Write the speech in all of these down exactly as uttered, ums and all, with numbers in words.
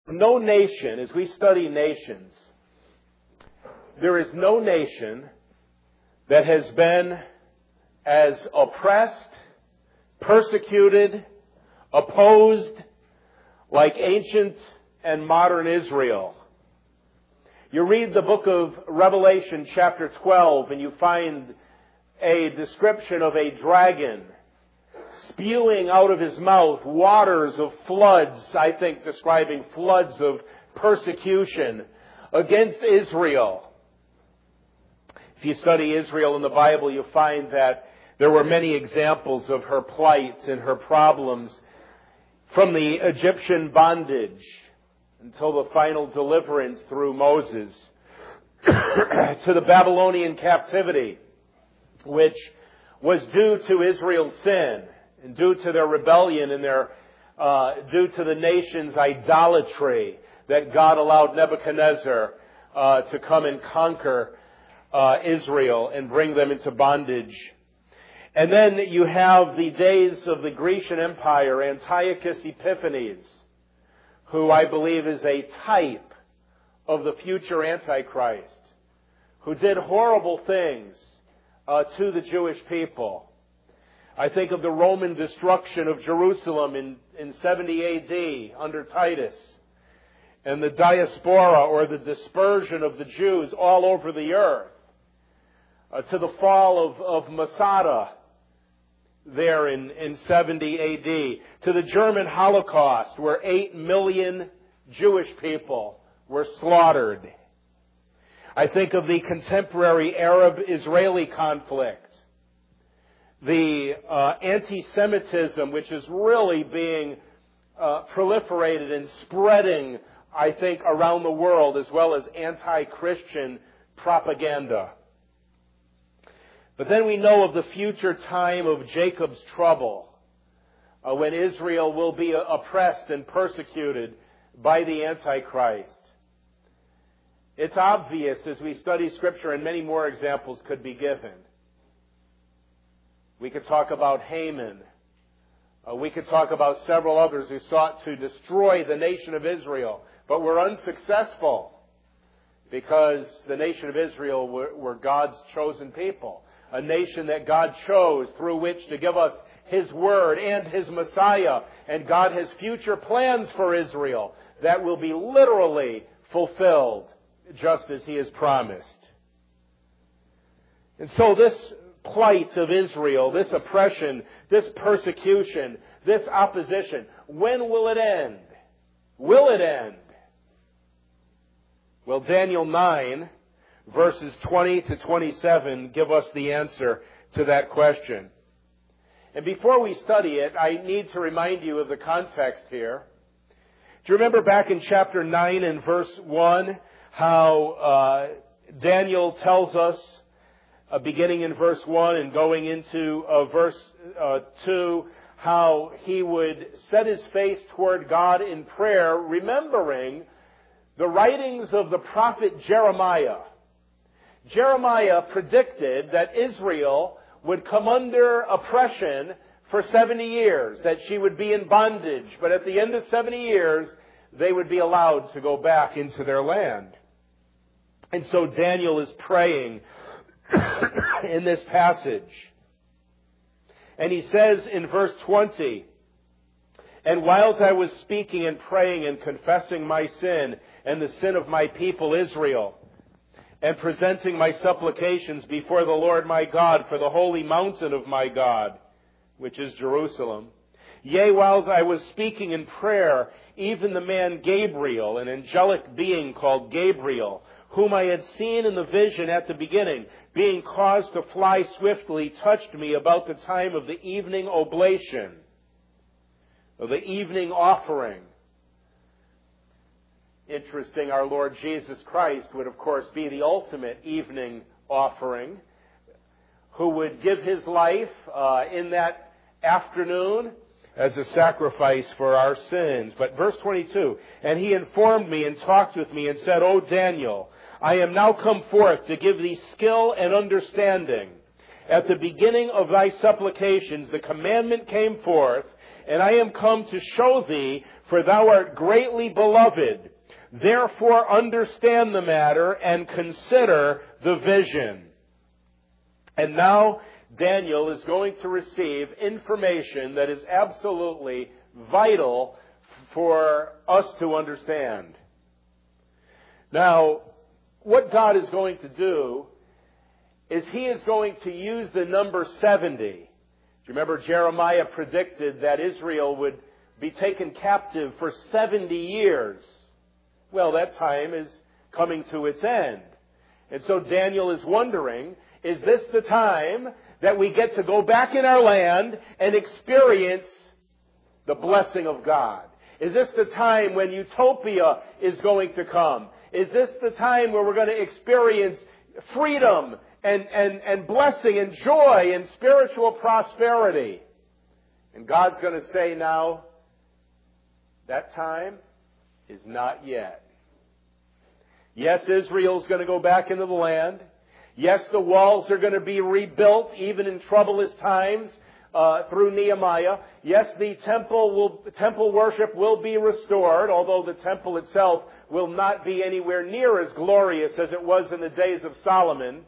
No nation, as we study nations, there is no nation that has been as oppressed, persecuted, opposed like ancient and modern Israel. You read the book of Revelation chapter twelve and you find a description of a dragon spewing out of his mouth waters of floods, I think describing floods of persecution against Israel. If you study Israel in the Bible, you find that there were many examples of her plight and her problems, from the Egyptian bondage until the final deliverance through Moses, to the Babylonian captivity, which was due to Israel's sin and due to their rebellion and their uh, due to the nation's idolatry, that God allowed Nebuchadnezzar uh, to come and conquer uh, Israel and bring them into bondage. And then you have the days of the Grecian Empire, Antiochus Epiphanes, who I believe is a type of the future Antichrist, who did horrible things uh, to the Jewish people. I think of the Roman destruction of Jerusalem in, in seventy A D under Titus, and the diaspora, or the dispersion of the Jews all over the earth, uh, to the fall of, of Masada there in, in seventy A D, to the German Holocaust, where eight million Jewish people were slaughtered. I think of the contemporary Arab-Israeli conflict, the uh, anti-Semitism, which is really being uh, proliferated and spreading, I think, around the world, as well as anti-Christian propaganda. But then we know of the future time of Jacob's trouble, uh, when Israel will be oppressed and persecuted by the Antichrist. It's obvious as we study Scripture, and many more examples could be given. We could talk about Haman. Uh, we could talk about several others who sought to destroy the nation of Israel, but were unsuccessful because the nation of Israel were, were God's chosen people. A nation that God chose through which to give us His Word and His Messiah. And God has future plans for Israel that will be literally fulfilled just as He has promised. And so this plight of Israel, this oppression, this persecution, this opposition, when will it end? Will it end? Well, Daniel nine, verses twenty to twenty-seven give us the answer to that question. And before we study it, I need to remind you of the context here. Do you remember back in chapter nine and verse one, how uh, Daniel tells us, uh, beginning in verse one and going into uh, verse uh, two, how he would set his face toward God in prayer, remembering the writings of the prophet Jeremiah. Jeremiah predicted that Israel would come under oppression for seventy years, that she would be in bondage, but at the end of seventy years, they would be allowed to go back into their land. And so Daniel is praying in this passage. And he says in verse twenty, "And whilst I was speaking and praying and confessing my sin and the sin of my people Israel, and presenting my supplications before the Lord my God for the holy mountain of my God, which is Jerusalem. Yea, whilst I was speaking in prayer, even the man Gabriel, an angelic being called Gabriel, whom I had seen in the vision at the beginning, being caused to fly swiftly, touched me about the time of the evening oblation," of the evening offering. Interesting, our Lord Jesus Christ would, of course, be the ultimate evening offering, who would give His life uh, in that afternoon as a sacrifice for our sins. But verse twenty-two, "And he informed me and talked with me and said, O Daniel, I am now come forth to give thee skill and understanding. At the beginning of thy supplications the commandment came forth, and I am come to show thee, for thou art greatly beloved. Therefore understand the matter and consider the vision. And now Daniel is going to receive information that is absolutely vital for us to understand. Now, what God is going to do is He is going to use the number seventy. Do you remember Jeremiah predicted that Israel would be taken captive for seventy years? Well, that time is coming to its end. And so Daniel is wondering, is this the time that we get to go back in our land and experience the blessing of God? Is this the time when utopia is going to come? Is this the time where we're going to experience freedom and, and, and blessing and joy and spiritual prosperity? And God's going to say now, that time is not yet. Yes, Israel's going to go back into the land. Yes, the walls are going to be rebuilt even in troublous times uh, through Nehemiah. Yes, the temple will, temple worship will be restored, although the temple itself will not be anywhere near as glorious as it was in the days of Solomon.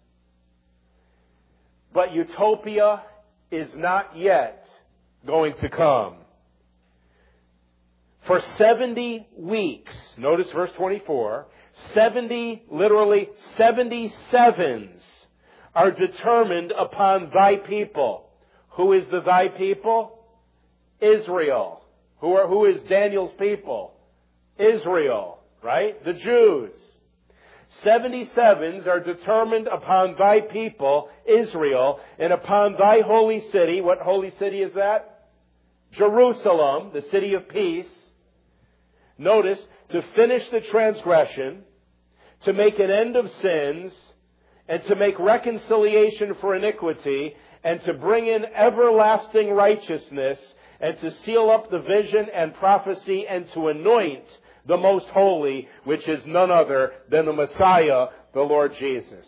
But utopia is not yet going to come. For seventy weeks, notice verse twenty-four, seventy, literally seventy sevens are determined upon thy people. Who is the thy people? Israel. Who are, who is Daniel's people? Israel, right? The Jews. Seventy sevens are determined upon thy people, Israel, and upon thy holy city. What holy city is that? Jerusalem, the city of peace. Notice, to finish the transgression, to make an end of sins, and to make reconciliation for iniquity, and to bring in everlasting righteousness, and to seal up the vision and prophecy, and to anoint the most holy, which is none other than the Messiah, the Lord Jesus.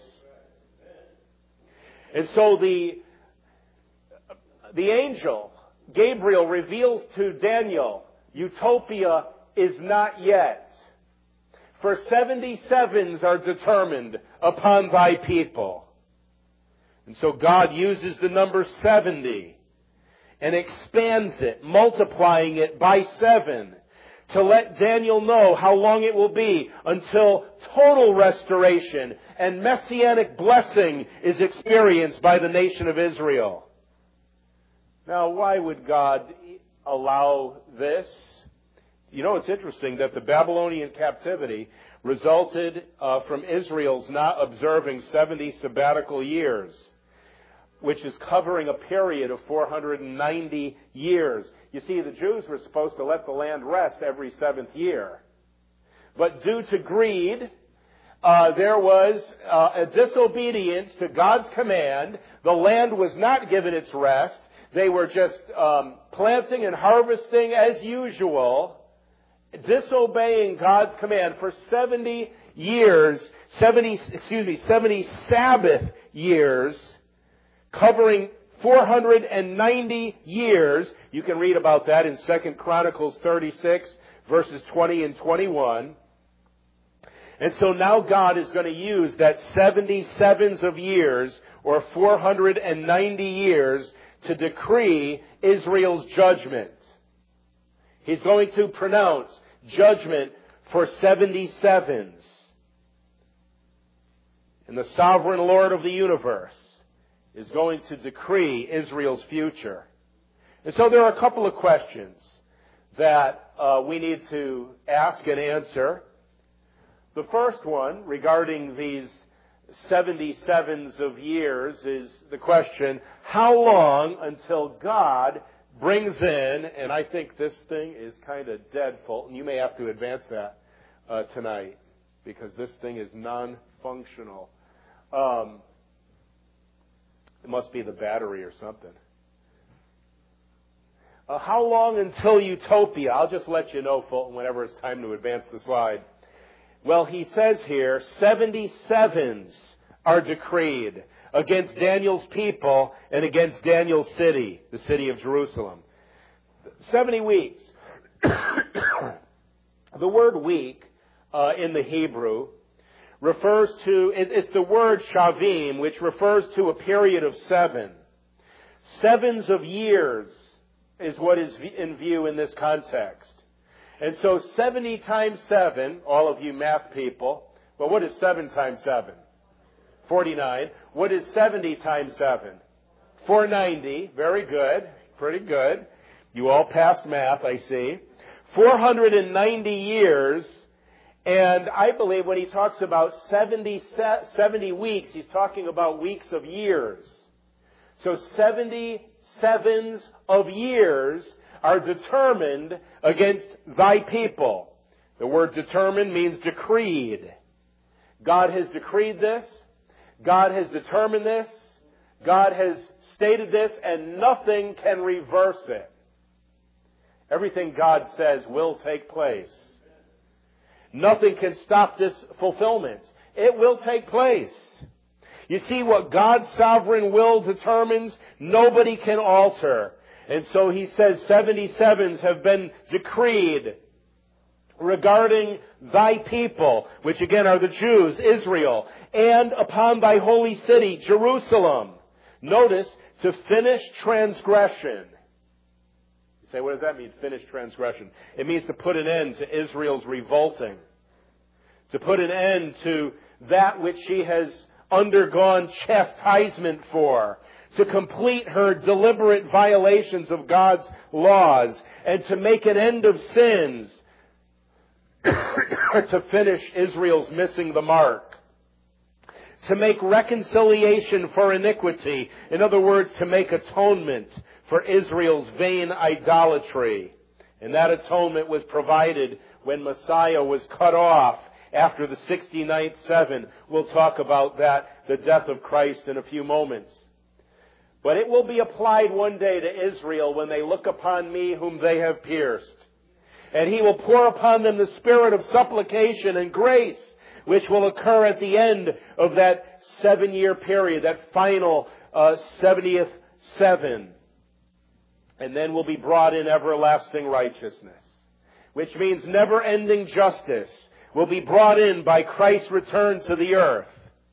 And so the, the angel, Gabriel, reveals to Daniel, utopia is not yet. For seventy sevens are determined upon thy people. And so God uses the number seventy and expands it, multiplying it by seven, to let Daniel know how long it will be until total restoration and messianic blessing is experienced by the nation of Israel. Now, why would God allow this? You know, it's interesting that the Babylonian captivity resulted uh, from Israel's not observing seventy sabbatical years, which is covering a period of four hundred ninety years. You see, the Jews were supposed to let the land rest every seventh year. But due to greed, uh, there was uh, a disobedience to God's command. The land was not given its rest. They were just um, planting and harvesting as usual, disobeying God's command for seventy years, seventy, excuse me, seventy Sabbath years, covering four hundred ninety years. You can read about that in Second Chronicles thirty-six, verses twenty and twenty-one. And so now God is going to use that seventy sevens of years, or four hundred ninety years, to decree Israel's judgment. He's going to pronounce judgment for seventy sevens. And the sovereign Lord of the universe is going to decree Israel's future. And so there are a couple of questions that uh, we need to ask and answer. The first one, regarding these seventy sevens of years, is the question, how long until God brings in, and I think this thing is kind of dead, Fulton. You may have to advance that uh, tonight, because this thing is non-functional. Um, it must be the battery or something. Uh, how long until utopia? I'll just let you know, Fulton, whenever it's time to advance the slide. Well, he says here, seventy sevens are decreed against Daniel's people and against Daniel's city, the city of Jerusalem. seventy weeks. The word week uh, in the Hebrew refers to, it, it's the word shavim, which refers to a period of seven. Sevens of years is what is in view in this context. And so seventy times seven, all of you math people, well, what is seven times seven? forty-nine. What is seventy times seven? four ninety. Very good. Pretty good. You all passed math, I see. four hundred ninety years, and I believe when he talks about seventy, seventy weeks, he's talking about weeks of years. So seventy sevens of years are determined against thy people. The word determined means decreed. God has decreed this. God has determined this. God has stated this, and nothing can reverse it. Everything God says will take place. Nothing can stop this fulfillment. It will take place. You see, what God's sovereign will determines, nobody can alter. And so he says seventy-sevens have been decreed regarding thy people, which again are the Jews, Israel, and upon thy holy city, Jerusalem. Notice, to finish transgression. You say, what does that mean, finish transgression? It means to put an end to Israel's revolting. To put an end to that which she has undergone chastisement for. To complete her deliberate violations of God's laws. And to make an end of sins. To finish Israel's missing the mark. To make reconciliation for iniquity. In other words, to make atonement for Israel's vain idolatry. And that atonement was provided when Messiah was cut off after the sixty-ninth seven. We'll talk about that, the death of Christ, in a few moments. But it will be applied one day to Israel when they look upon me whom they have pierced. And he will pour upon them the spirit of supplication and grace, which will occur at the end of that seven-year period, that final uh, seventieth seven. And then will be brought in everlasting righteousness, which means never-ending justice will be brought in by Christ's return to the earth.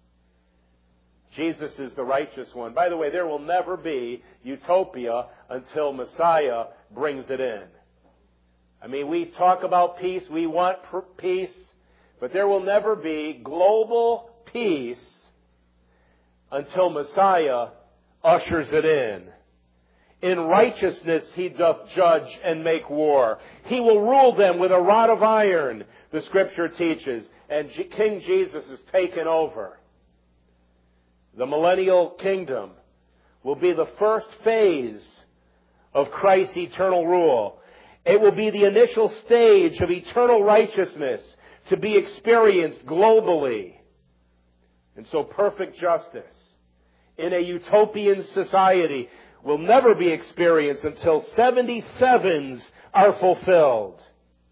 Jesus is the righteous one. By the way, there will never be utopia until Messiah brings it in. I mean, we talk about peace, we want peace, but there will never be global peace until Messiah ushers it in. In righteousness he doth judge and make war. He will rule them with a rod of iron, the Scripture teaches, and King Jesus is taken over. The millennial kingdom will be the first phase of Christ's eternal rule. It will be the initial stage of eternal righteousness to be experienced globally. And so perfect justice in a utopian society will never be experienced until seventy-sevens are fulfilled.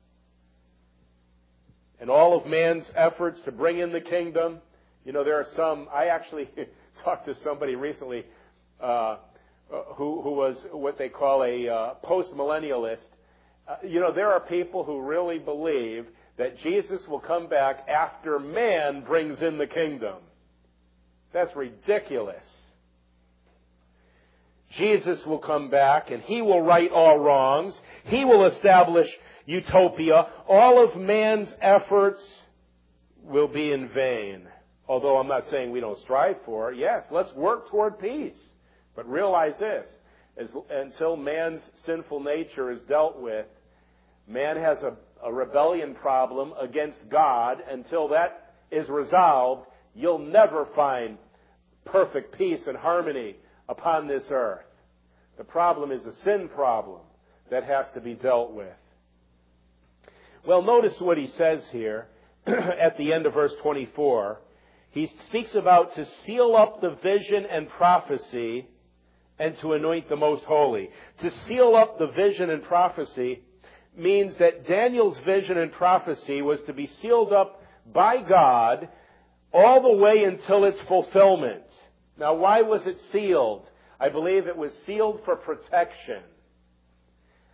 And all of man's efforts to bring in the kingdom, you know, there are some, I actually talked to somebody recently uh, who, who was what they call a uh, post-millennialist. Uh, you know, there are people who really believe that Jesus will come back after man brings in the kingdom. That's ridiculous. Jesus will come back and he will right all wrongs. He will establish utopia. All of man's efforts will be in vain. Although I'm not saying we don't strive for it. Yes, let's work toward peace. But realize this, as, until man's sinful nature is dealt with, man has a, a rebellion problem against God. Until that is resolved, you'll never find perfect peace and harmony upon this earth. The problem is a sin problem that has to be dealt with. Well, notice what he says here at the end of verse twenty-four. He speaks about to seal up the vision and prophecy and to anoint the most holy. To seal up the vision and prophecy means that Daniel's vision and prophecy was to be sealed up by God all the way until its fulfillment. Now, why was it sealed? I believe it was sealed for protection.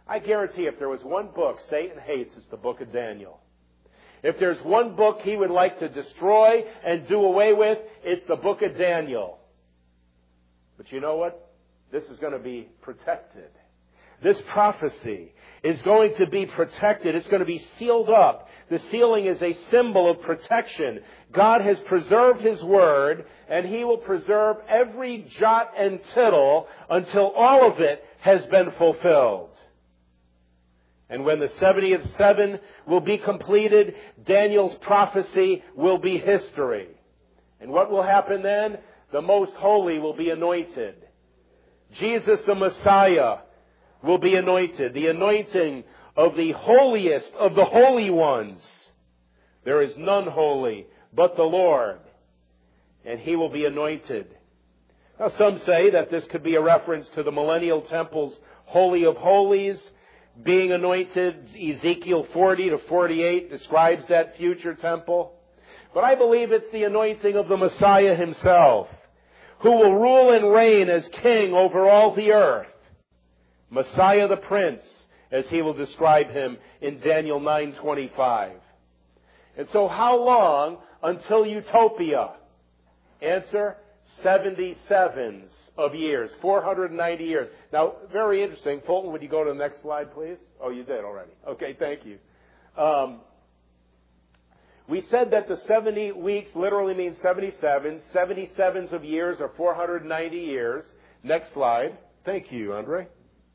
I guarantee if there was one book Satan hates, it's the book of Daniel. If there's one book he would like to destroy and do away with, it's the book of Daniel. But you know what? This is going to be protected. This prophecy is going to be protected. It's going to be sealed up. The sealing is a symbol of protection. God has preserved His Word, and He will preserve every jot and tittle until all of it has been fulfilled. And when the seventieth seven will be completed, Daniel's prophecy will be history. And what will happen then? The Most Holy will be anointed. Jesus the Messiah will be anointed. The anointing of the holiest of the holy ones. There is none holy but the Lord. And He will be anointed. Now some say that this could be a reference to the millennial temple's Holy of Holies being anointed. Ezekiel forty to forty-eight describes that future temple. But I believe it's the anointing of the Messiah Himself, who will rule and reign as king over all the earth. Messiah the Prince, as He will describe Him in Daniel nine twenty-five. And so how long until utopia? Answer, seventy-sevens of years, four hundred ninety years. Now, very interesting. Fulton, would you go to the next slide, please? Oh, you did already. Okay, thank you. Um, we said that the seventy weeks literally means seventy-seven. seventy-sevens of years are four hundred ninety years. Next slide. Thank you, Andre.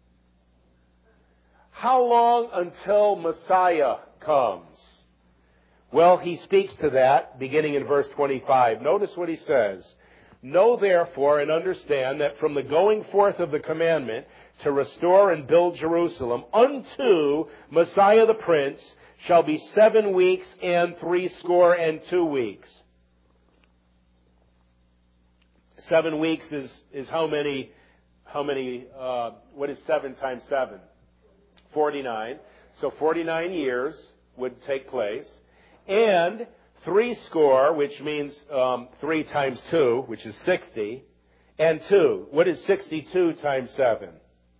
How long until Messiah comes? Well, he speaks to that beginning in verse twenty-five. Notice what he says. Know therefore and understand that from the going forth of the commandment to restore and build Jerusalem unto Messiah the Prince shall be seven weeks and three score and two weeks. Seven weeks is, is how many, how many, uh, what is seven times seven? forty-nine. So forty-nine years would take place. And three score, which means um, three times two, which is sixty, and two. What is sixty-two times seven?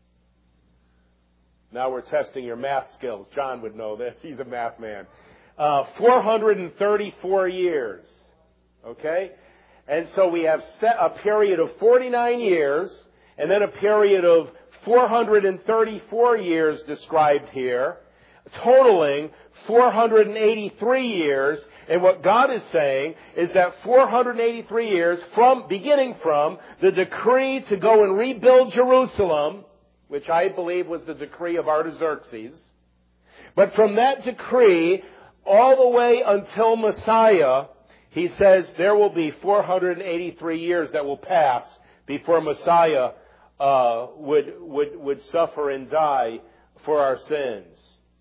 Now we're testing your math skills. John would know this. He's a math man. Uh, four hundred thirty-four years. Okay? And so we have set a period of forty-nine years, and then a period of four hundred thirty-four years described here, totaling four hundred eighty-three years. And what God is saying is that four hundred eighty-three years, from beginning from the decree to go and rebuild Jerusalem, which I believe was the decree of Artaxerxes, but from that decree all the way until Messiah, he says there will be four hundred eighty-three years that will pass before Messiah uh, would would would suffer and die for our sins.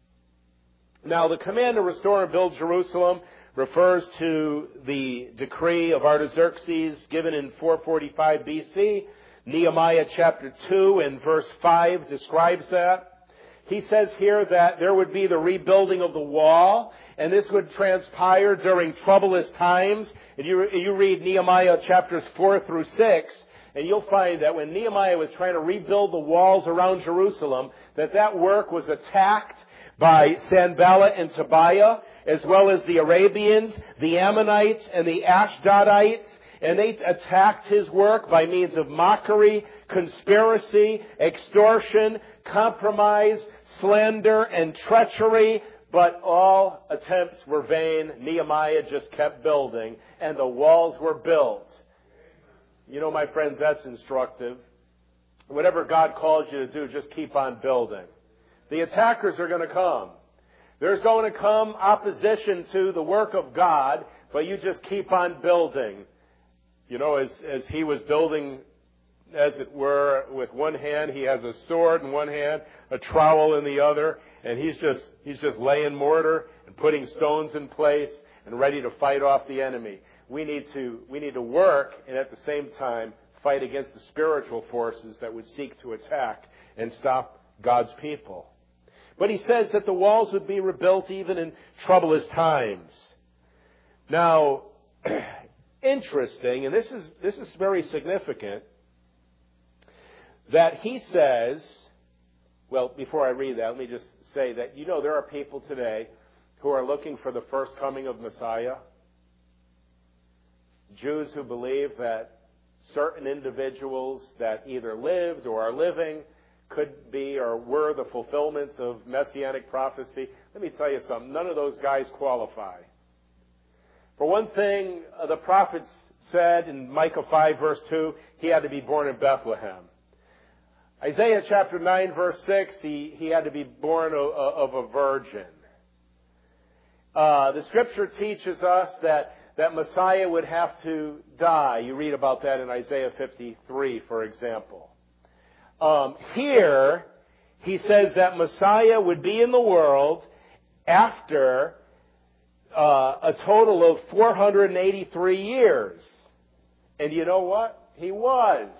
Now, the command to restore and build Jerusalem refers to the decree of Artaxerxes given in four forty-five B C. Nehemiah chapter two and verse five describes that. He says here that there would be the rebuilding of the wall, and this would transpire during troublous times. And you, you read Nehemiah chapters four through six, and you'll find that when Nehemiah was trying to rebuild the walls around Jerusalem, that that work was attacked by Sanballat and Tobiah, as well as the Arabians, the Ammonites, and the Ashdodites. And they attacked his work by means of mockery, conspiracy, extortion, compromise, slander, and treachery. But all attempts were vain. Nehemiah just kept building, and the walls were built. You know, my friends, that's instructive. Whatever God calls you to do, just keep on building. The attackers are going to come. There's going to come opposition to the work of God, but you just keep on building. You know, as, as he was building, as it were, with one hand, he has a sword in one hand, a trowel in the other, and he's just, he's just laying mortar and putting stones in place and ready to fight off the enemy. We need to, we need to work and at the same time fight against the spiritual forces that would seek to attack and stop God's people. But he says that the walls would be rebuilt even in troublous times. Now, interesting, and this is this is very significant, that he says Well, before I read that, let me just say that, you know, there are people today who are looking for the first coming of Messiah. Jews who believe that certain individuals that either lived or are living could be or were the fulfillments of messianic prophecy. Let me tell you something. None of those guys qualify. For one thing, uh, the prophets said in Micah five, verse two, he had to be born in Bethlehem. Isaiah chapter nine, verse six, he, he had to be born of, of a virgin. Uh, the Scripture teaches us that, that Messiah would have to die. You read about that in Isaiah fifty-three, for example. Um, here, he says that Messiah would be in the world after uh, a total of four hundred eighty-three years. And you know what? He was.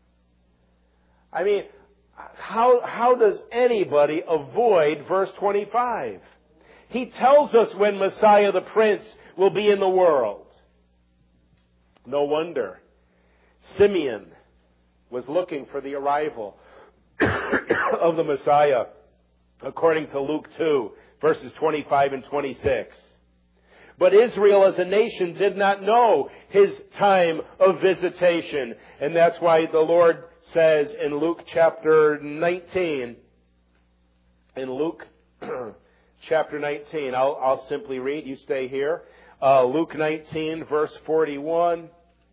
I mean, how, how does anybody avoid verse twenty-five? He tells us when Messiah the Prince will be in the world. No wonder Simeon was looking for the arrival of the Messiah, according to Luke two, verses twenty-five and twenty-six. But Israel as a nation did not know his time of visitation. And that's why the Lord says in Luke chapter nineteen, in Luke chapter nineteen, I'll, I'll simply read, you stay here. Uh, Luke nineteen, verse forty-one.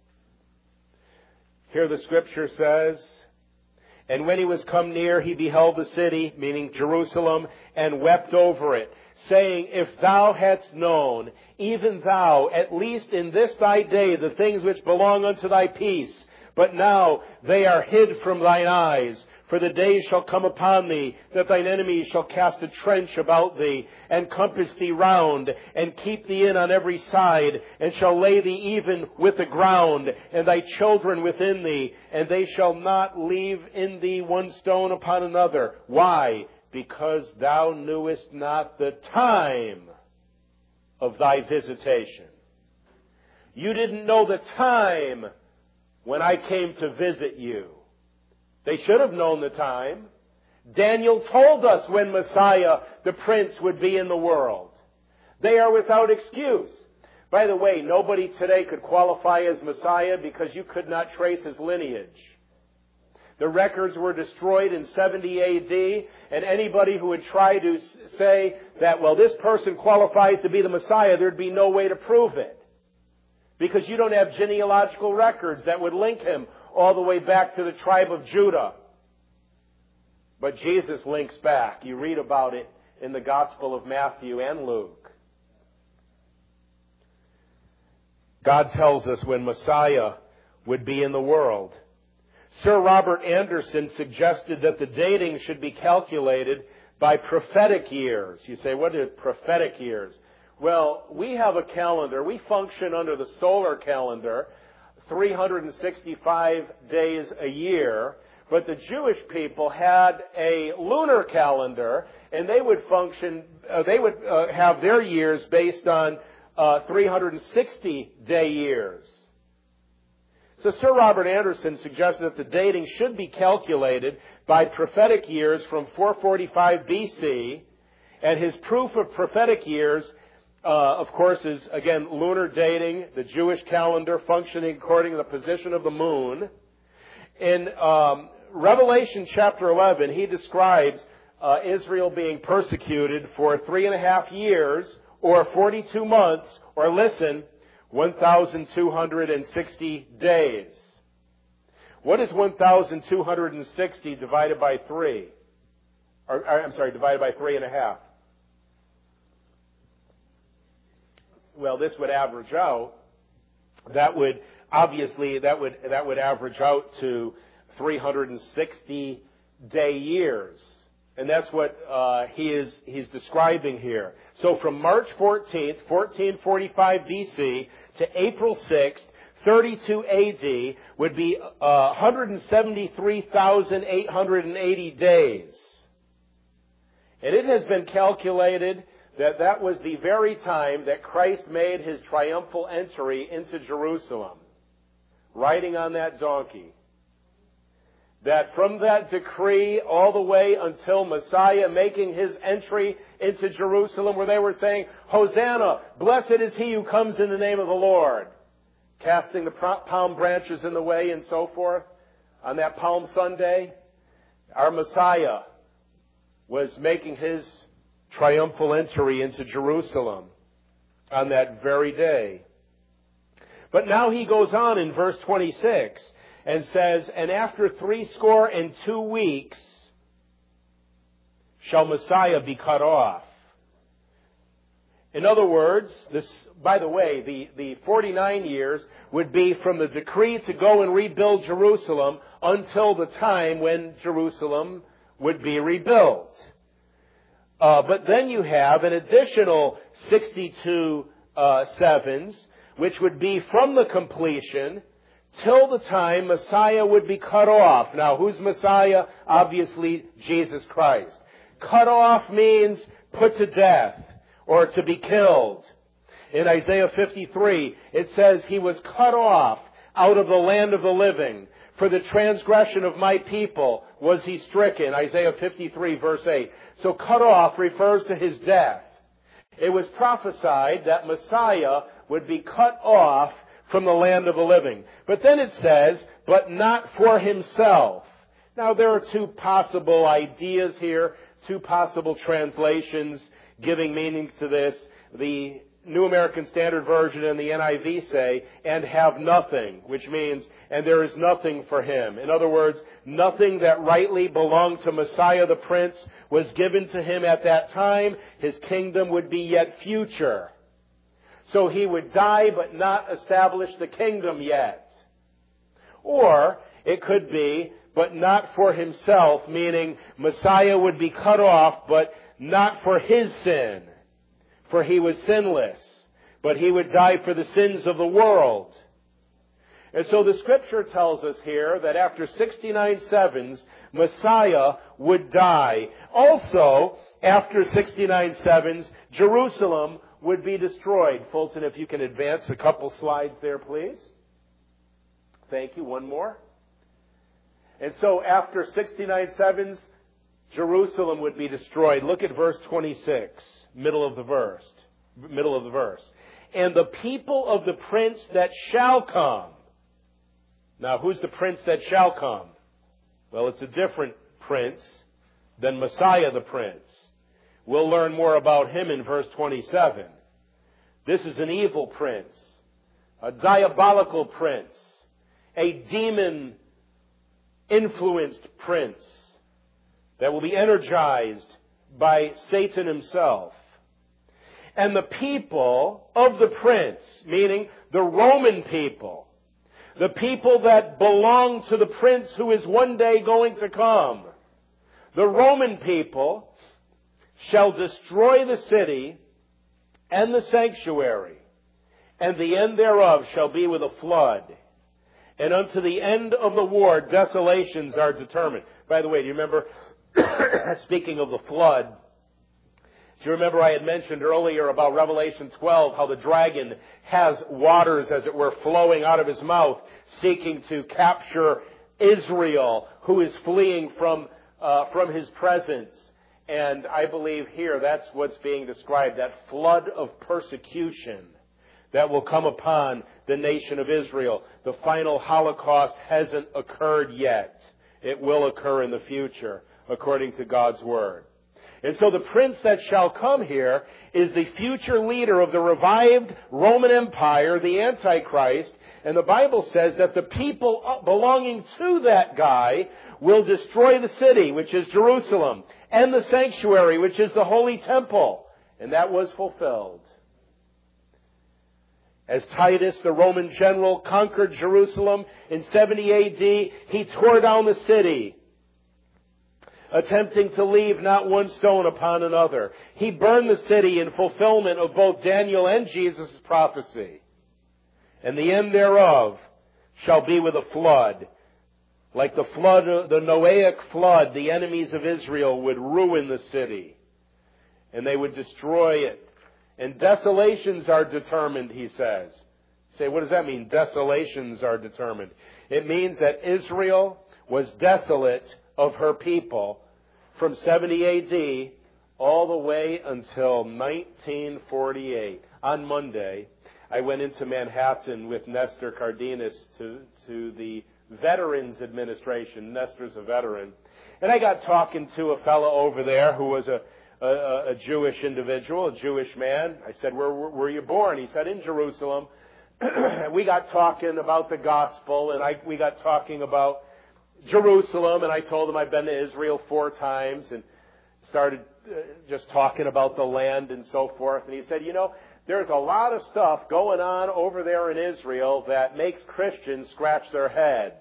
Here the Scripture says, "And when he was come near, he beheld the city," meaning Jerusalem, "and wept over it, saying, If thou hadst known, even thou, at least in this thy day, the things which belong unto thy peace, but now they are hid from thine eyes. For the days shall come upon thee, that thine enemies shall cast a trench about thee, and compass thee round, and keep thee in on every side, and shall lay thee even with the ground, and thy children within thee, and they shall not leave in thee one stone upon another." Why? Because thou knewest not the time of thy visitation. You didn't know the time when I came to visit you. They should have known the time. Daniel told us when Messiah, the Prince, would be in the world. They are without excuse. By the way, nobody today could qualify as Messiah because you could not trace his lineage. The records were destroyed in seventy A D, and anybody who would try to say that, well, this person qualifies to be the Messiah, there'd be no way to prove it. Because you don't have genealogical records that would link him all the way back to the tribe of Judah. But Jesus links back. You read about it in the Gospel of Matthew and Luke. God tells us when Messiah would be in the world. Sir Robert Anderson suggested that the dating should be calculated by prophetic years. You say, what are prophetic years? Well, we have a calendar. We function under the solar calendar, three hundred sixty-five days a year. But the Jewish people had a lunar calendar, and they would function, uh, they would uh, have their years based on uh, three hundred sixty day years. So Sir Robert Anderson suggested that the dating should be calculated by prophetic years from four forty-five B C, and his proof of prophetic years, uh, of course, is, again, lunar dating, the Jewish calendar functioning according to the position of the moon. In um, Revelation chapter eleven, he describes uh, Israel being persecuted for three and a half years, or forty-two months, or listen, one thousand two hundred sixty days. What is one thousand two hundred sixty divided by three? Or, or, I'm sorry, divided by three and a half? Well, this would average out. That would, obviously, that would, that would average out to three hundred sixty day years. And that's what uh, he is he's describing here. So from March fourteenth, fourteen forty-five B C to April sixth, thirty-two A D would be uh, one hundred seventy-three thousand eight hundred eighty days. And it has been calculated that that was the very time that Christ made his triumphal entry into Jerusalem, riding on that donkey. that from that decree all the way until Messiah making his entry into Jerusalem, where they were saying, Hosanna, blessed is he who comes in the name of the Lord, casting the palm branches in the way and so forth, on that Palm Sunday, our Messiah was making his triumphal entry into Jerusalem on that very day. But now he goes on in verse twenty-six and says, and after three score and two weeks shall Messiah be cut off. In other words, this, by the way, the, the forty-nine years would be from the decree to go and rebuild Jerusalem until the time when Jerusalem would be rebuilt. Uh, but then you have an additional sixty-two uh, sevens, which would be from the completion till the time Messiah would be cut off. Now, who's Messiah? Obviously, Jesus Christ. Cut off means put to death or to be killed. In Isaiah fifty-three, it says, he was cut off out of the land of the living. For the transgression of my people was he stricken. Isaiah fifty-three, verse eight. So cut off refers to his death. It was prophesied that Messiah would be cut off from the land of the living. But then it says, but not for himself. Now there are two possible ideas here, two possible translations giving meanings to this. The New American Standard Version and the N I V say, and have nothing, which means, and there is nothing for him. In other words, nothing that rightly belonged to Messiah the Prince was given to him at that time. His kingdom would be yet future. So he would die but not establish the kingdom yet. Or it could be, but not for himself, meaning Messiah would be cut off, but not for his sin. For he was sinless, but he would die for the sins of the world. And so the Scripture tells us here that after sixty-nine sevens, Messiah would die. Also, after sixty-nine sevens, Jerusalem would be destroyed. Fulton, if you can advance a couple slides there, please. Thank you. One more. And so after sixty-nine sevens, Jerusalem would be destroyed. Look at verse twenty-six, middle of the verse. Middle of the verse. And the people of the prince that shall come. Now, who's the prince that shall come? Well, it's a different prince than Messiah the Prince. We'll learn more about him in verse twenty-seven. This is an evil prince, a diabolical prince, a demon-influenced prince that will be energized by Satan himself. And the people of the prince, meaning the Roman people, the people that belong to the prince who is one day going to come, the Roman people shall destroy the city and the sanctuary, and the end thereof shall be with a flood. And unto the end of the war, desolations are determined. By the way, do you remember, speaking of the flood, do you remember I had mentioned earlier about Revelation twelve, how the dragon has waters, as it were, flowing out of his mouth, seeking to capture Israel, who is fleeing from uh, from his presence. And I believe here that's what's being described, that flood of persecution that will come upon the nation of Israel. The final Holocaust hasn't occurred yet. It will occur in the future, according to God's Word. And so the prince that shall come here is the future leader of the revived Roman Empire, the Antichrist. And the Bible says that the people belonging to that guy will destroy the city, which is Jerusalem, and the sanctuary, which is the Holy Temple. And that was fulfilled. As Titus, the Roman general, conquered Jerusalem in seventy A D, he tore down the city, attempting to leave not one stone upon another. He burned the city in fulfillment of both Daniel and Jesus' prophecy. And the end thereof shall be with a flood. Like the flood, the Noahic flood, the enemies of Israel would ruin the city. And they would destroy it. And desolations are determined, he says. Say, what does that mean? Desolations are determined. It means that Israel was desolate of her people from seventy A D all the way until nineteen forty-eight. On Monday, I went into Manhattan with Nestor Cardenas to, to the Veterans Administration. Nestor's a veteran. And I got talking to a fellow over there who was a, a, a Jewish individual, a Jewish man. I said, where, where were you born? He said, in Jerusalem. We got talking about the gospel, and I, we got talking about Jerusalem, and I told him I've been to Israel four times, and started uh, just talking about the land and so forth. And he said, you know, there's a lot of stuff going on over there in Israel that makes Christians scratch their heads.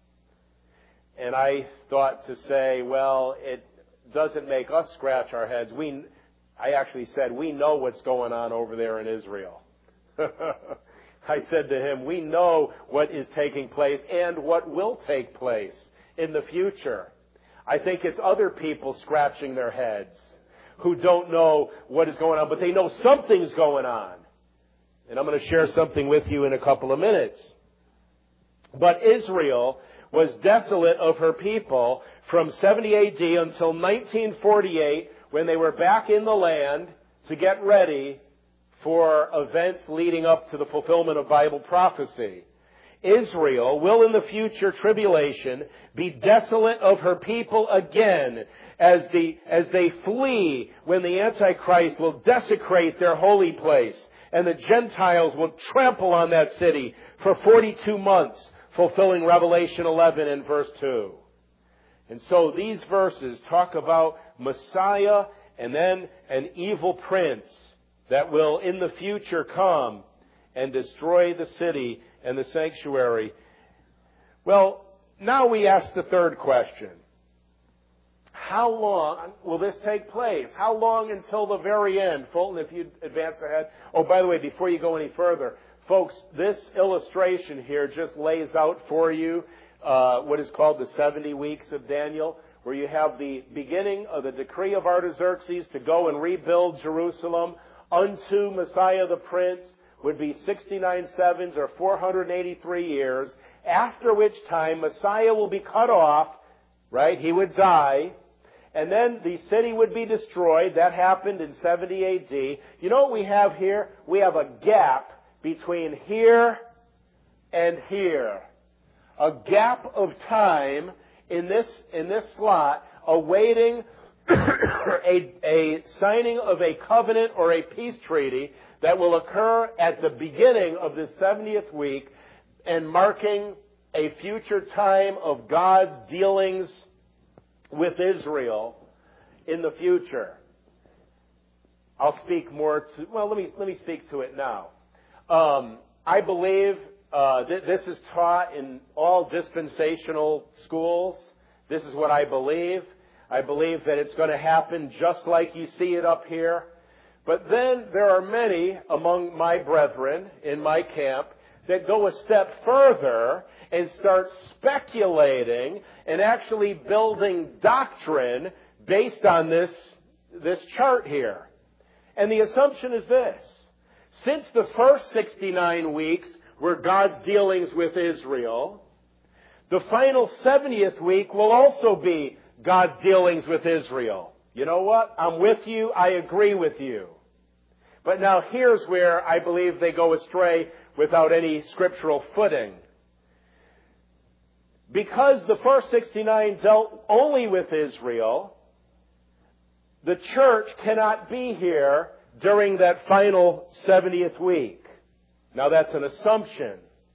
And I thought to say, well, it doesn't make us scratch our heads. We, I actually said, we know what's going on over there in Israel. I said to him, we know what is taking place and what will take place in the future. I think it's other people scratching their heads who don't know what is going on, but they know something's going on. And I'm going to share something with you in a couple of minutes. But Israel was desolate of her people from seventy A D until nineteen forty-eight, when they were back in the land to get ready for events leading up to the fulfillment of Bible prophecy. Israel will in the future tribulation be desolate of her people again as the as they flee when the Antichrist will desecrate their holy place, and the Gentiles will trample on that city for forty-two months, fulfilling Revelation eleven and verse two. And so these verses talk about Messiah and then an evil prince that will in the future come and destroy the city and the sanctuary. Well, now we ask the third question. How long will this take place? How long until the very end? Fulton, if you advance ahead. Oh, by the way, before you go any further, folks, this illustration here just lays out for you uh, what is called the seventy weeks of Daniel, where you have the beginning of the decree of Artaxerxes to go and rebuild Jerusalem unto Messiah the Prince, would be sixty-nine sevens or four hundred eighty-three years, after which time Messiah will be cut off, right? He would die, and then the city would be destroyed. That happened in seventy A D. You know what we have here? We have a gap between here and here. A gap of time in this, in this slot, awaiting a, a signing of a covenant or a peace treaty that will occur at the beginning of the seventieth week and marking a future time of God's dealings with Israel in the future. I'll speak more to, well, let me, let me speak to it now. Um, I believe uh, th- this is taught in all dispensational schools. This is what I believe. I believe that it's going to happen just like you see it up here. But then there are many among my brethren in my camp that go a step further and start speculating and actually building doctrine based on this, this chart here. And the assumption is this. Since the first sixty-nine weeks were God's dealings with Israel, the final seventieth week will also be God's dealings with Israel. You know what? I'm with you. I agree with you. But now here's where I believe they go astray without any scriptural footing. Because the first sixty-nine dealt only with Israel, the church cannot be here during that final seventieth week. Now that's an assumption.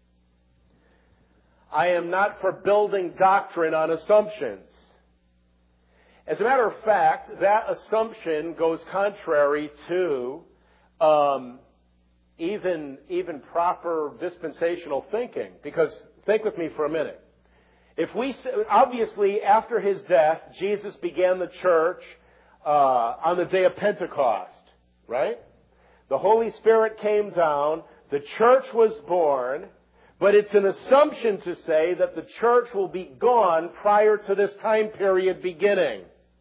I am not for building doctrine on assumptions. As a matter of fact, that assumption goes contrary to um, even, even proper dispensational thinking. Because think with me for a minute. If we, obviously, after his death, Jesus began the church uh, on the day of Pentecost, right? The Holy Spirit came down, the church was born, but it's an assumption to say that the church will be gone prior to this time period beginning.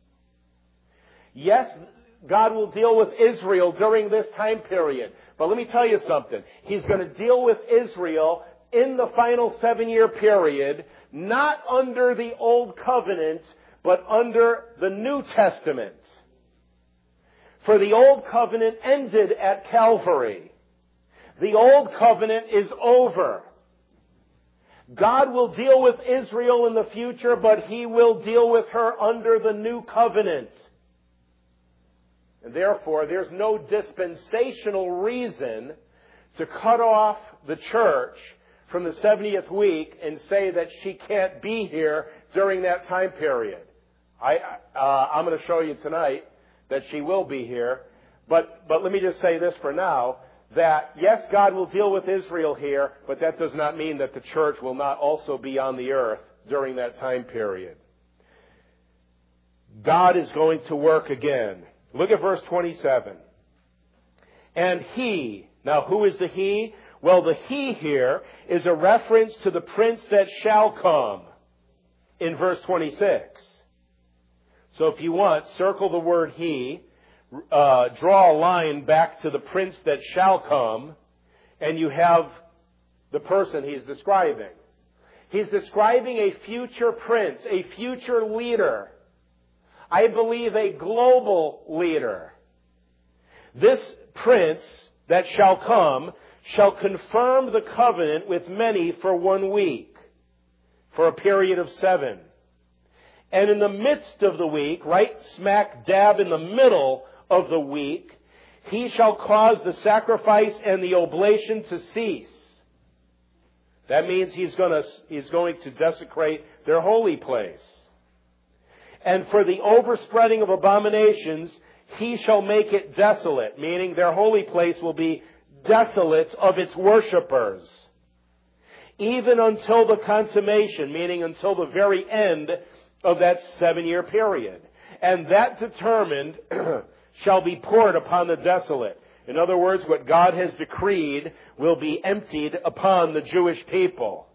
Yes, God will deal with Israel during this time period, but let me tell you something. He's going to deal with Israel in the final seven-year period, not under the Old Covenant, but under the New Testament. For the Old Covenant ended at Calvary. The Old Covenant is over. God will deal with Israel in the future, but He will deal with her under the New Covenant. And therefore, there's no dispensational reason to cut off the church from the seventieth week and say that she can't be here during that time period. I, uh, I'm going to show you tonight that she will be here. But, but let me just say this for now, that yes, God will deal with Israel here, but that does not mean that the church will not also be on the earth during that time period. God is going to work again. Look at verse twenty-seven. And he, now who is the he? Well, the he here is a reference to the prince that shall come in verse twenty-six. So if you want, circle the word he, uh, draw a line back to the prince that shall come, and you have the person he's describing. He's describing a future prince, a future leader. I believe a global leader. This prince that shall come shall confirm the covenant with many for one week, for a period of seven. And in the midst of the week, right smack dab in the middle of the week, he shall cause the sacrifice and the oblation to cease. That means he's going to, he's going to desecrate their holy place. And for the overspreading of abominations, he shall make it desolate, meaning their holy place will be desolate of its worshipers, even until the consummation, meaning until the very end of that seven-year period. And that determined shall be poured upon the desolate. In other words, what God has decreed will be emptied upon the Jewish people.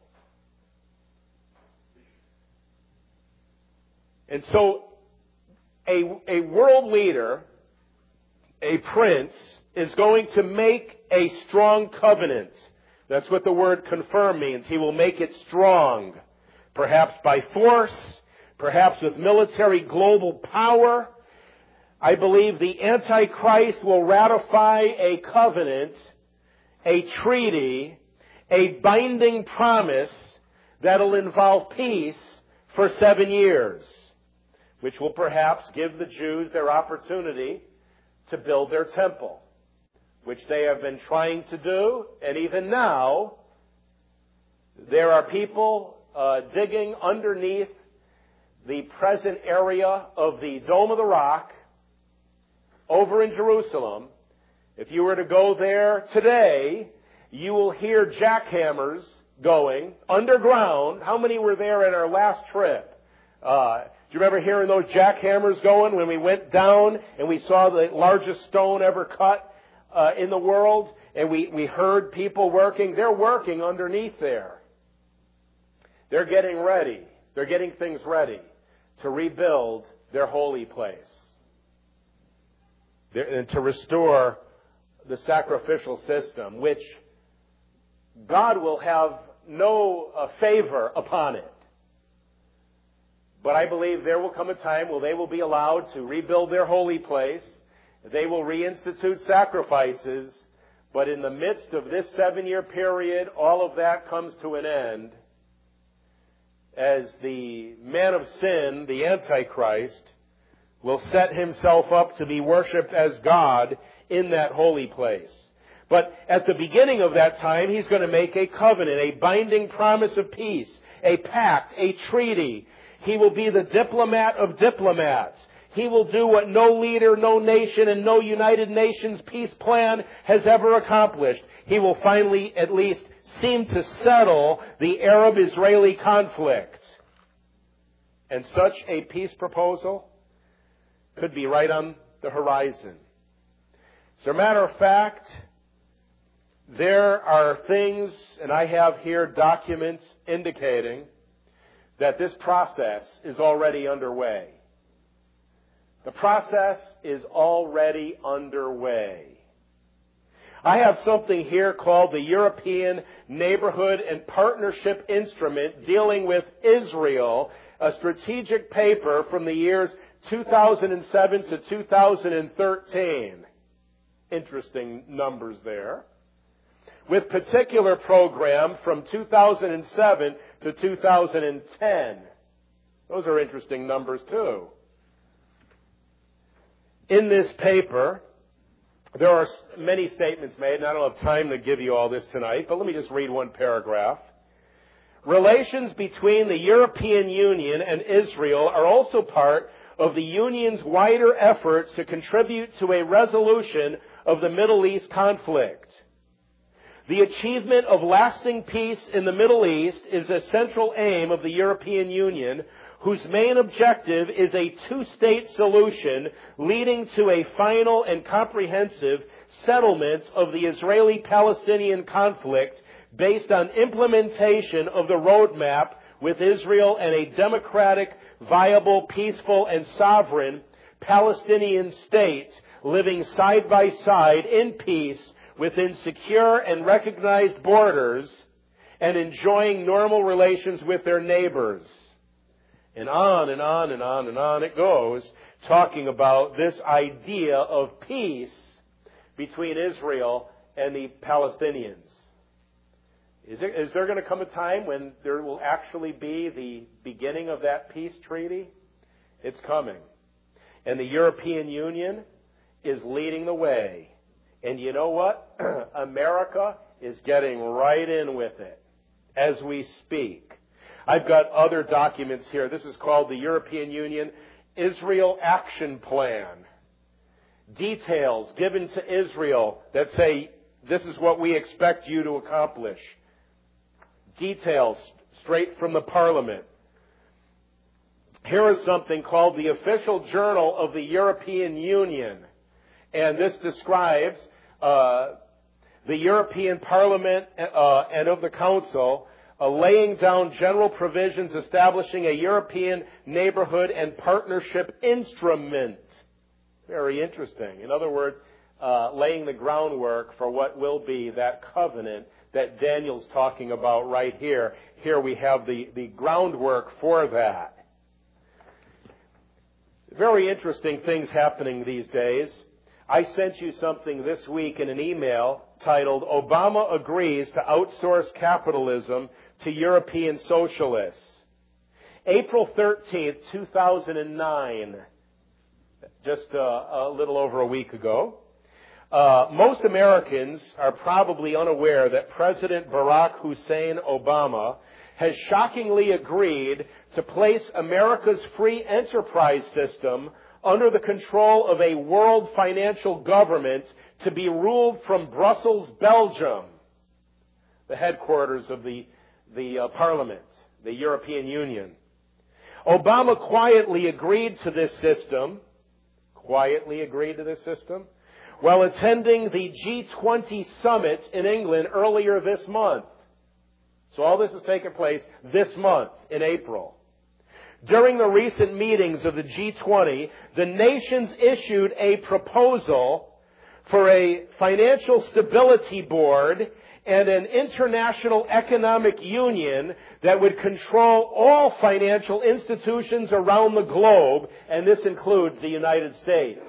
And so, a, a world leader, a prince, is going to make a strong covenant. That's what the word confirm means. He will make it strong, perhaps by force, perhaps with military global power. I believe the Antichrist will ratify a covenant, a treaty, a binding promise that'll involve peace for seven years, which will perhaps give the Jews their opportunity to build their temple, which they have been trying to do. And even now, there are people uh, digging underneath the present area of the Dome of the Rock over in Jerusalem. If you were to go there today, you will hear jackhammers going underground. How many were there at our last trip? Uh, do you remember hearing those jackhammers going when we went down and we saw the largest stone ever cut uh, in the world? And we, we heard people working. They're working underneath there. They're getting ready. They're getting things ready to rebuild their holy place. And to restore the sacrificial system, which God will have no uh, favor upon it. But I believe there will come a time where they will be allowed to rebuild their holy place. They will reinstitute sacrifices. But in the midst of this seven-year period, all of that comes to an end as the man of sin, the Antichrist, will set himself up to be worshipped as God in that holy place. But at the beginning of that time, he's going to make a covenant, a binding promise of peace, a pact, a treaty. He will be the diplomat of diplomats. He will do what no leader, no nation, and no United Nations peace plan has ever accomplished. He will finally at least seem to settle the Arab-Israeli conflict. And such a peace proposal could be right on the horizon. As a matter of fact, there are things, and I have here documents indicating that this process is already underway. The process is already underway. I have something here called the European Neighborhood and Partnership Instrument dealing with Israel, a strategic paper from the years two thousand seven to two thousand thirteen. Interesting numbers there. With particular program from two thousand seven to two thousand ten. Those are interesting numbers too. In this paper, there are many statements made, and I don't have time to give you all this tonight, but let me just read one paragraph. Relations between the European Union and Israel are also part of the Union's wider efforts to contribute to a resolution of the Middle East conflict. The achievement of lasting peace in the Middle East is a central aim of the European Union, whose main objective is a two-state solution leading to a final and comprehensive settlement of the Israeli-Palestinian conflict based on implementation of the roadmap with Israel and a democratic, viable, peaceful, and sovereign Palestinian state living side by side in peace within secure and recognized borders and enjoying normal relations with their neighbors. And on and on and on and on it goes, talking about this idea of peace between Israel and the Palestinians. Is there, is there going to come a time when there will actually be the beginning of that peace treaty? It's coming. And the European Union is leading the way. And you know what? America is getting right in with it as we speak. I've got other documents here. This is called the European Union Israel Action Plan. Details given to Israel that say, this is what we expect you to accomplish. Details straight from the Parliament. Here is something called the Official Journal of the European Union. And this describes uh, the European Parliament uh, and of the Council Uh, laying down general provisions establishing a European Neighborhood and Partnership Instrument. Very interesting. In other words, uh, laying the groundwork for what will be that covenant that Daniel's talking about right here. Here we have the, the groundwork for that. Very interesting things happening these days. I sent you something this week in an email titled, Obama Agrees to Outsource Capitalism to European Socialists. April thirteenth, two thousand nine, just uh, a little over a week ago. Uh, most Americans are probably unaware that President Barack Hussein Obama has shockingly agreed to place America's free enterprise system under the control of a world financial government to be ruled from Brussels, Belgium, the headquarters of the, the uh, Parliament, the European Union. Obama quietly agreed to this system, quietly agreed to this system, while attending the G twenty summit in England earlier this month. So all this has taken place this month, in April. During the recent meetings of the G twenty, the nations issued a proposal for a financial stability board and an international economic union that would control all financial institutions around the globe, and this includes the United States.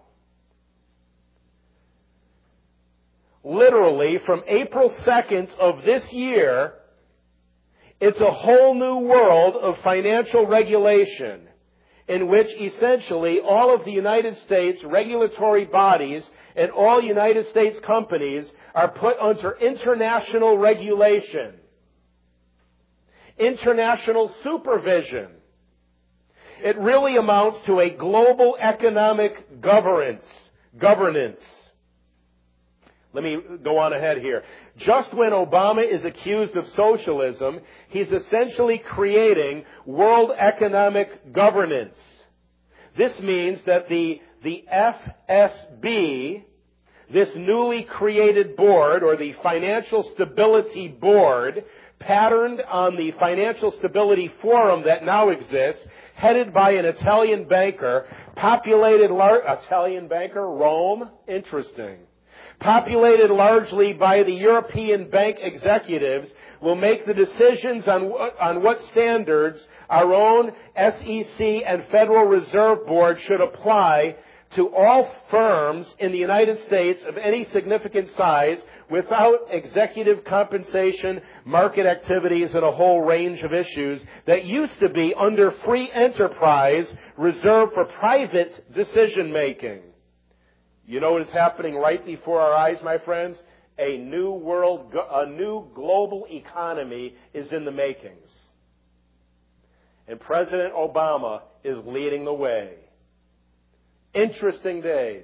Literally, from April second of this year, it's a whole new world of financial regulation in which essentially all of the United States regulatory bodies and all United States companies are put under international regulation, international supervision. It really amounts to a global economic governance. governance. Let me go on ahead here. Just when Obama is accused of socialism, he's essentially creating world economic governance. This means that the, the F S B, this newly created board, or the Financial Stability Board, patterned on the Financial Stability Forum that now exists, headed by an Italian banker, populated, lar- Italian banker, Rome, interesting. populated largely by the European bank executives, will make the decisions on, on what standards our own S E C and Federal Reserve Board should apply to all firms in the United States of any significant size without executive compensation, market activities, and a whole range of issues that used to be under free enterprise reserved for private decision making. You know what is happening right before our eyes, my friends? A new world, a new global economy is in the makings. And President Obama is leading the way. Interesting days.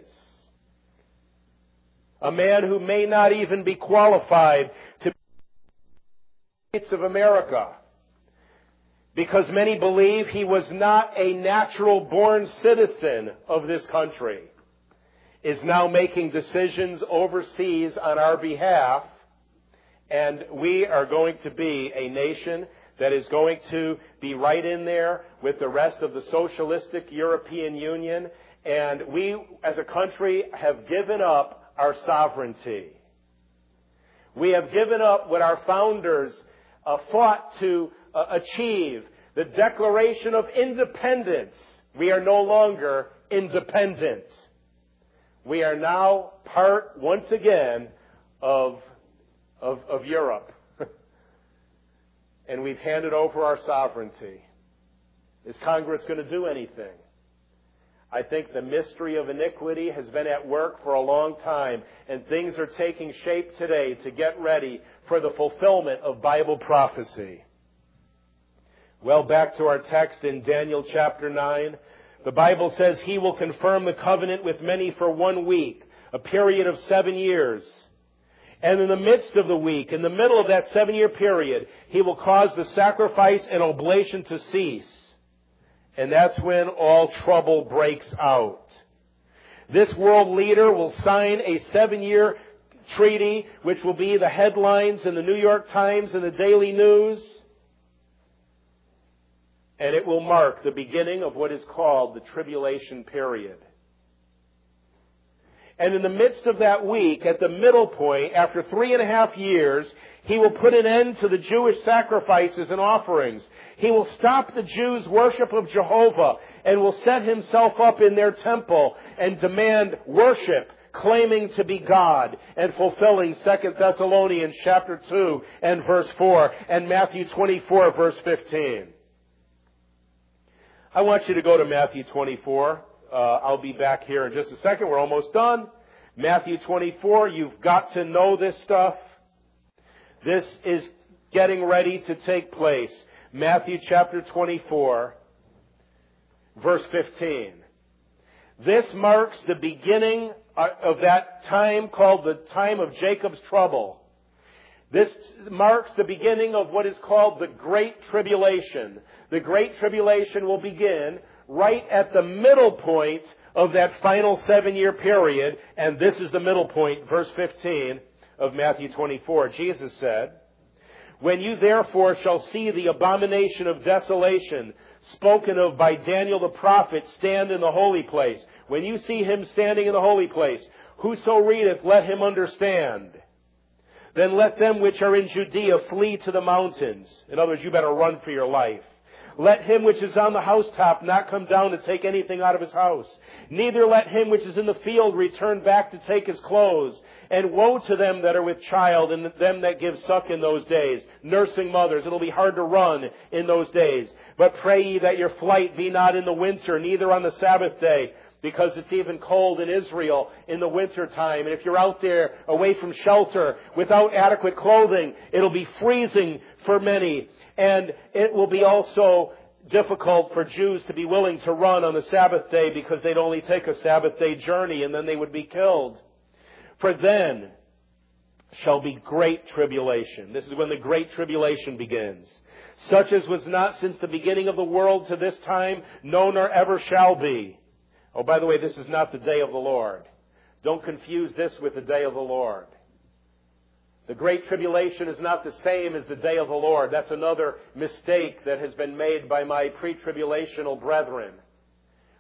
A man who may not even be qualified to be the States of America, because many believe he was not a natural born citizen of this country, is now making decisions overseas on our behalf, and we are going to be a nation that is going to be right in there with the rest of the socialistic European Union. And we, as a country, have given up our sovereignty. We have given up what our founders uh, fought to uh, achieve, the Declaration of Independence. We are no longer independent. We are now part, once again, of, of, of Europe. And we've handed over our sovereignty. Is Congress going to do anything? I think the mystery of iniquity has been at work for a long time, and things are taking shape today to get ready for the fulfillment of Bible prophecy. Well, back to our text in Daniel chapter nine. The Bible says he will confirm the covenant with many for one week, a period of seven years. And in the midst of the week, in the middle of that seven-year period, he will cause the sacrifice and oblation to cease. And that's when all trouble breaks out. This world leader will sign a seven-year treaty, which will be the headlines in the New York Times and the Daily News. And it will mark the beginning of what is called the tribulation period. And in the midst of that week, at the middle point, after three and a half years, he will put an end to the Jewish sacrifices and offerings. He will stop the Jews' worship of Jehovah and will set himself up in their temple and demand worship, claiming to be God and fulfilling Second Thessalonians chapter two and verse four and Matthew twenty-four verse fifteen. I want you to go to Matthew twenty-four. Uh, I'll be back here in just a second. We're almost done. Matthew twenty-four, you've got to know this stuff. This is getting ready to take place. Matthew chapter twenty-four, verse fifteen. This marks the beginning of that time called the time of Jacob's trouble. This marks the beginning of what is called the Great Tribulation. The Great Tribulation will begin right at the middle point of that final seven-year period, and this is the middle point, verse fifteen of Matthew twenty-four. Jesus said, "When you therefore shall see the abomination of desolation spoken of by Daniel the prophet stand in the holy place," when you see him standing in the holy place, "whoso readeth, let him understand. Then let them which are in Judea flee to the mountains." In other words, you better run for your life. "Let him which is on the housetop not come down to take anything out of his house. Neither let him which is in the field return back to take his clothes. And woe to them that are with child and them that give suck in those days." Nursing mothers, it'll be hard to run in those days. "But pray ye that your flight be not in the winter, neither on the Sabbath day, because it's even cold in Israel in the winter time. And if you're out there away from shelter without adequate clothing, it'll be freezing for many. And it will be also difficult for Jews to be willing to run on the Sabbath day, because they'd only take a Sabbath day journey and then they would be killed. For then shall be great tribulation." This is when the great tribulation begins. "Such as was not since the beginning of the world to this time, no nor ever shall be." Oh, by the way, this is not the day of the Lord. Don't confuse this with the day of the Lord. The Great Tribulation is not the same as the day of the Lord. That's another mistake that has been made by my pre-tribulational brethren.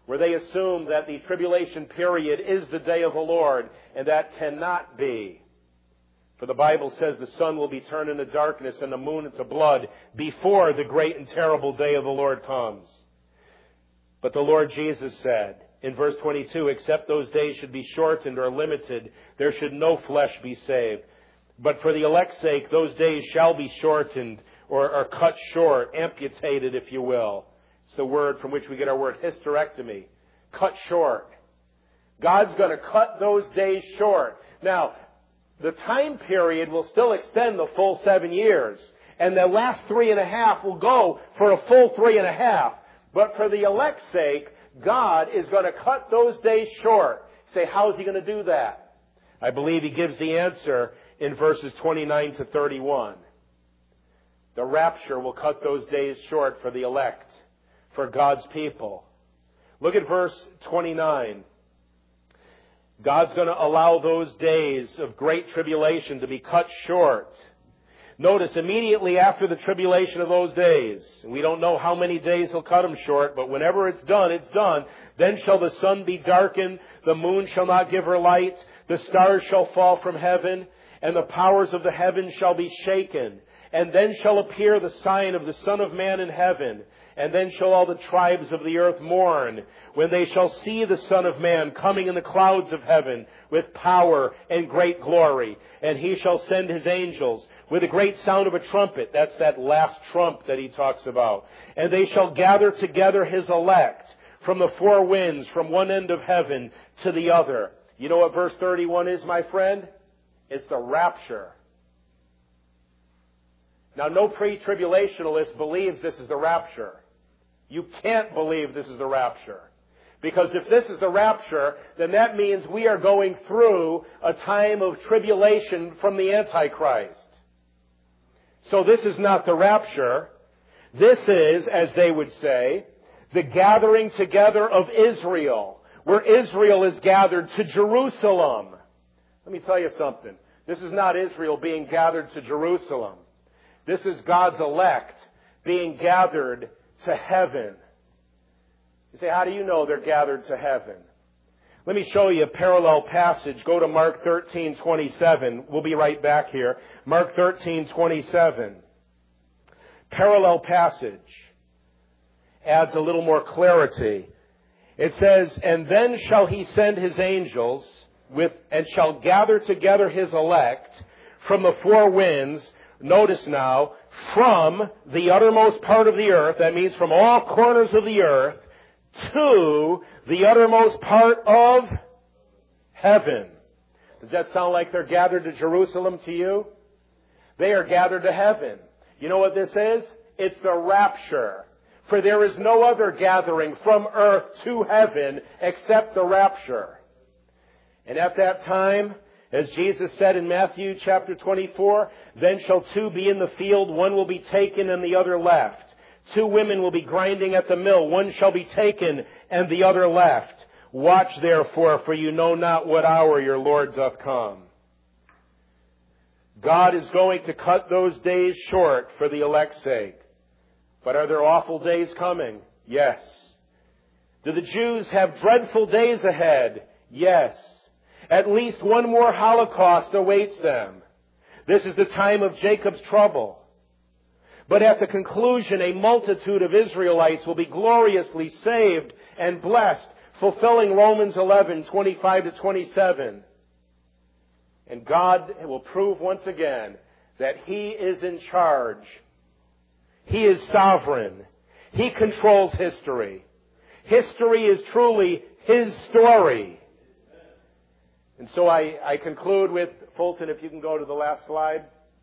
where they assume that the tribulation period is the day of the Lord, and that cannot be. For the Bible says the sun will be turned into darkness and the moon into blood before the great and terrible day of the Lord comes. But the Lord Jesus said in verse twenty-two, except those days should be shortened or limited, there should no flesh be saved. But for the elect's sake, those days shall be shortened or, or cut short, amputated, if you will. It's the word from which we get our word hysterectomy. Cut short. God's going to cut those days short. Now, the time period will still extend the full seven years. And the last three and a half will go for a full three and a half. But for the elect's sake, God is going to cut those days short. You say, how is He going to do that? I believe He gives the answer in verses twenty-nine to thirty-one. The rapture will cut those days short for the elect, for God's people. Look at verse twenty-nine. God's going to allow those days of great tribulation to be cut short. Notice, immediately after the tribulation of those days, we don't know how many days He'll cut them short, but whenever it's done, it's done. Then shall the sun be darkened, the moon shall not give her light, the stars shall fall from heaven, and the powers of the heavens shall be shaken. And then shall appear the sign of the Son of Man in heaven. And then shall all the tribes of the earth mourn, when they shall see the Son of Man coming in the clouds of heaven with power and great glory. And He shall send His angels with a great sound of a trumpet. That's that last trump that He talks about. And they shall gather together His elect from the four winds, from one end of heaven to the other. You know what verse thirty-one is, my friend? It's the rapture. Now, no pre-tribulationalist believes this is the rapture. You can't believe this is the rapture. Because if this is the rapture, then that means we are going through a time of tribulation from the Antichrist. So this is not the rapture. This is, as they would say, the gathering together of Israel, where Israel is gathered to Jerusalem. Let me tell you something. This is not Israel being gathered to Jerusalem. This is God's elect being gathered to heaven. You say, how do you know they're gathered to heaven? Let me show you a parallel passage. Go to Mark thirteen twenty-seven. We'll be right back here. Mark thirteen twenty-seven. Parallel passage. Adds a little more clarity. It says, and then shall He send His angels with, and shall gather together His elect from the four winds. Notice now, from the uttermost part of the earth, that means from all corners of the earth, to the uttermost part of heaven. Does that sound like they're gathered to Jerusalem to you? They are gathered to heaven. You know what this is? It's the rapture. For there is no other gathering from earth to heaven except the rapture. And at that time, as Jesus said in Matthew chapter twenty-four, then shall two be in the field, one will be taken and the other left. Two women will be grinding at the mill, one shall be taken and the other left. Watch therefore, for you know not what hour your Lord doth come. God is going to cut those days short for the elect's sake. But are there awful days coming? Yes. Do the Jews have dreadful days ahead? Yes. At least one more Holocaust awaits them. This is the time of Jacob's trouble. But at the conclusion, a multitude of Israelites will be gloriously saved and blessed, fulfilling Romans eleven, twenty-five to twenty-seven. And God will prove once again that He is in charge. He is sovereign. He controls history. History is truly His story. And so I, I conclude with, Fulton, if you can go to the last slide.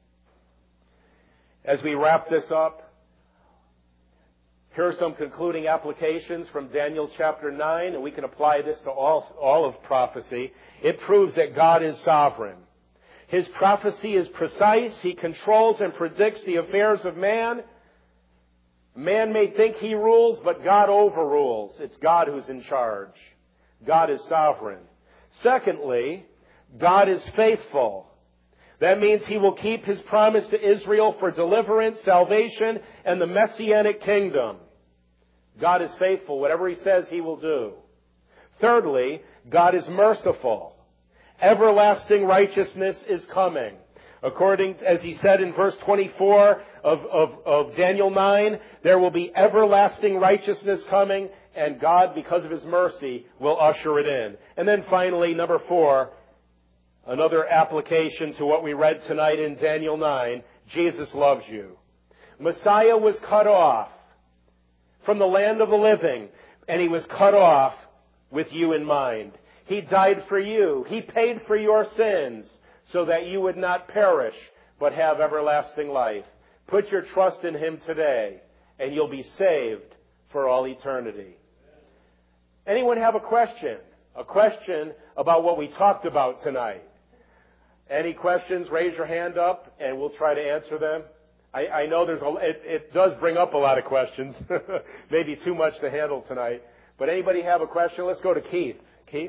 As we wrap this up, here are some concluding applications from Daniel chapter nine, and we can apply this to all, all of prophecy. It proves that God is sovereign. His prophecy is precise. He controls and predicts the affairs of man. Man may think he rules, but God overrules. It's God who's in charge. God is sovereign. Secondly, God is faithful. That means He will keep His promise to Israel for deliverance, salvation, and the Messianic kingdom. God is faithful. Whatever He says, He will do. Thirdly, God is merciful. Everlasting righteousness is coming. According, as He said in verse twenty-four of, of, of Daniel nine, there will be everlasting righteousness coming, and God, because of His mercy, will usher it in. And then finally, number four, another application to what we read tonight in Daniel nine, Jesus loves you. Messiah was cut off from the land of the living, and He was cut off with you in mind. He died for you. He paid for your sins so that you would not perish but have everlasting life. Put your trust in Him today, and you'll be saved for all eternity. Anyone have a question? A question about what we talked about tonight? Any questions? Raise your hand up, and we'll try to answer them. I, I know there's a, it, it does bring up a lot of questions. Maybe too much to handle tonight. But anybody have a question? Let's go to Keith. Keith?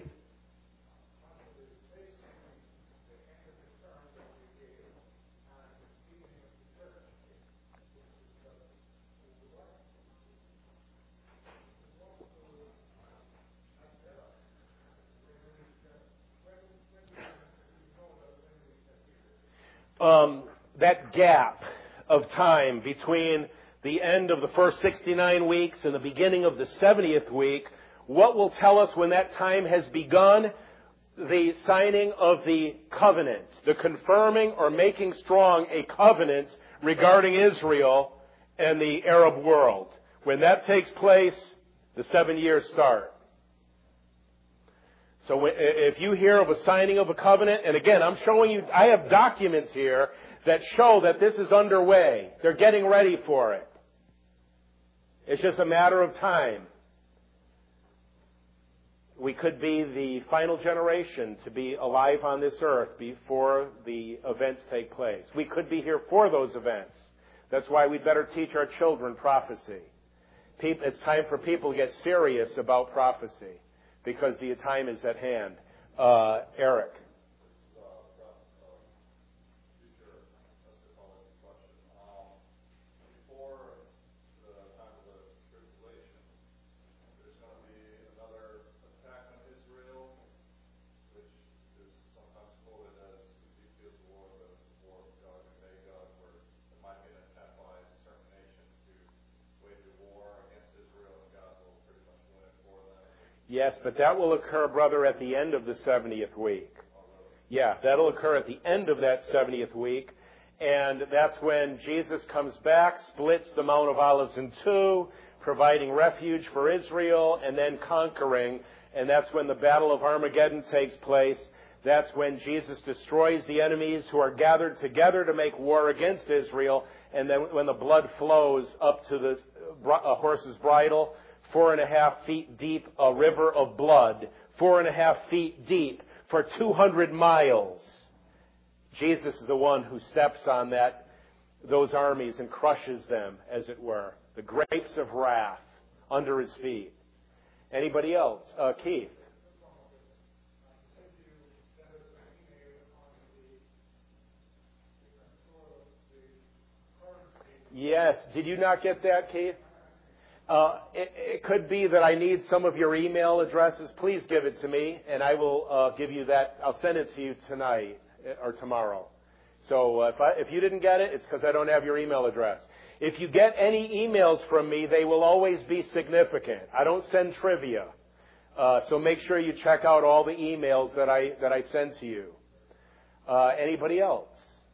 Um, that gap of time between the end of the first sixty-nine weeks and the beginning of the seventieth week, what will tell us when that time has begun? The signing of the covenant, the confirming or making strong a covenant regarding Israel and the Arab world. When that takes place, the seven years start. So if you hear of a signing of a covenant, and again, I'm showing you, I have documents here that show that this is underway. They're getting ready for it. It's just a matter of time. We could be the final generation to be alive on this earth before the events take place. We could be here for those events. That's why we'd better teach our children prophecy. It's time for people to get serious about prophecy, because the time is at hand. Uh, Eric. Yes, but that will occur, brother, at the end of the seventieth week. Yeah, that'll occur at the end of that seventieth week. And that's when Jesus comes back, splits the Mount of Olives in two, providing refuge for Israel, and then conquering. And that's when the Battle of Armageddon takes place. That's when Jesus destroys the enemies who are gathered together to make war against Israel. And then when the blood flows up to the horse's bridle, four and a half feet deep, a river of blood, four and a half feet deep for two hundred miles. Jesus is the one who steps on that, those armies and crushes them, as it were. The grapes of wrath under His feet. Anybody else? Uh, Keith. Yes. Did you not get that, Keith? Uh, it, it could be that I need some of your email addresses. Please give it to me, and I will uh, give you that. I'll send it to you tonight or tomorrow. So uh, if, I, if you didn't get it, it's because I don't have your email address. If you get any emails from me, they will always be significant. I don't send trivia. Uh, so make sure you check out all the emails that I, that I send to you. Uh, anybody else?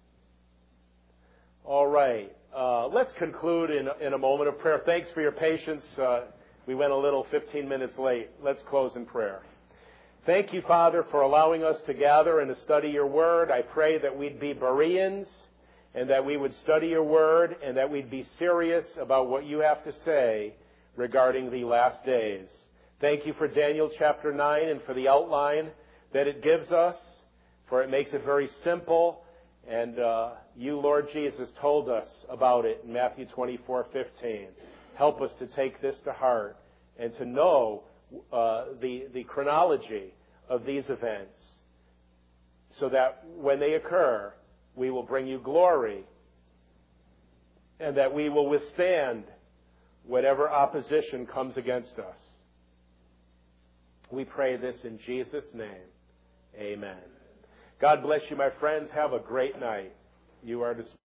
All right. Uh, let's conclude in, in a moment of prayer. Thanks for your patience. Uh, we went a little fifteen minutes late. Let's close in prayer. Thank you, Father, for allowing us to gather and to study your word. I pray that we'd be Bereans and that we would study your word and that we'd be serious about what you have to say regarding the last days. Thank you for Daniel chapter nine and for the outline that it gives us, for it makes it very simple. And uh, you, Lord Jesus, told us about it in Matthew twenty-four fifteen. Help us to take this to heart and to know uh, the, the chronology of these events so that when they occur, we will bring you glory and that we will withstand whatever opposition comes against us. We pray this in Jesus' name. Amen. God bless you, my friends. Have a great night. You are dismissed.